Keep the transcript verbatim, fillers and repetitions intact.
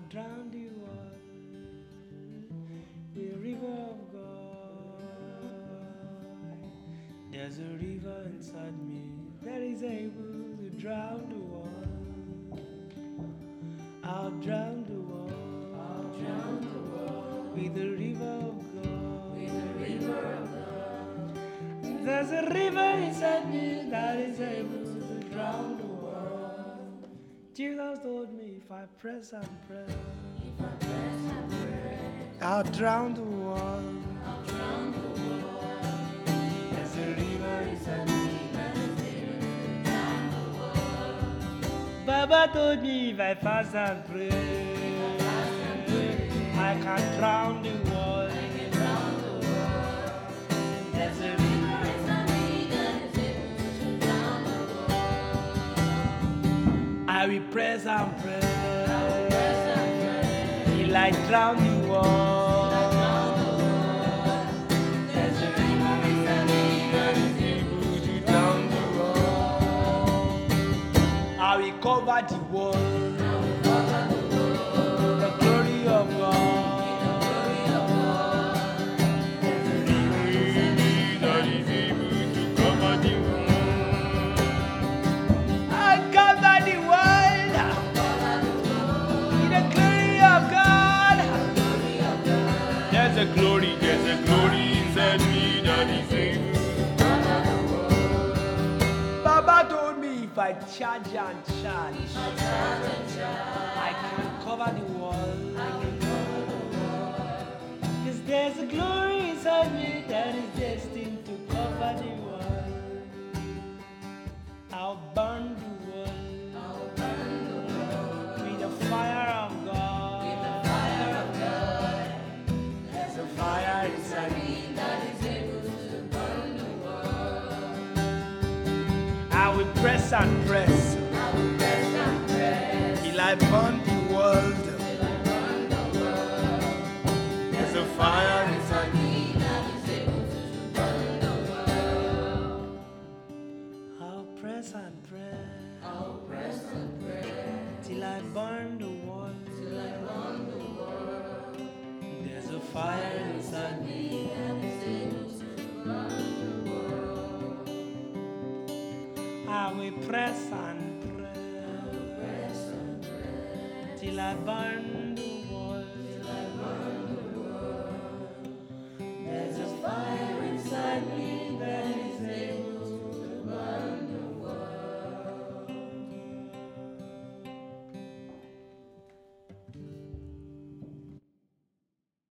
drown the world with a river of God. There's a river inside me that is able to drown the world. I'll drown the world. I'll drown the world with the river of God. With the river of God. There's a river inside me that is able to drown the world. Jesus told me if I press and pray, if I press and pray, I'll drown the world. I'll drown the world. There's a river inside me that is able to drown the world. Baba told me if I fast and pray, I can drown the world. I can drown the world. There's a river inside me that is able to drown the world. I will press and pray. I will press and pray. Till I drown the world. Till I drown the world. There's a river inside me that is able to drown the world. I will cover the world. I will cover the world. The glory of God. There's a glory, there's a glory inside me that is able to cover the world. Baba told me if I charge and charge, if I charge and charge, I can cover the world. I can cover the world. Cause there's a glory inside me that is destined to cover the world. I'll burn the world. I'll burn the world with the fire of God. With the fire of God. There's a fire inside me that is able to burn the world. I will press and press. I will press and press till I burn the world. Till I burn the world. There's a fire inside me that is able to burn the world. I'll press and press. I'll press and press till I burn the world. Till I burn the world. There's a fire inside me that is able to burn the world. I will press and pray, I will press and pray till I burn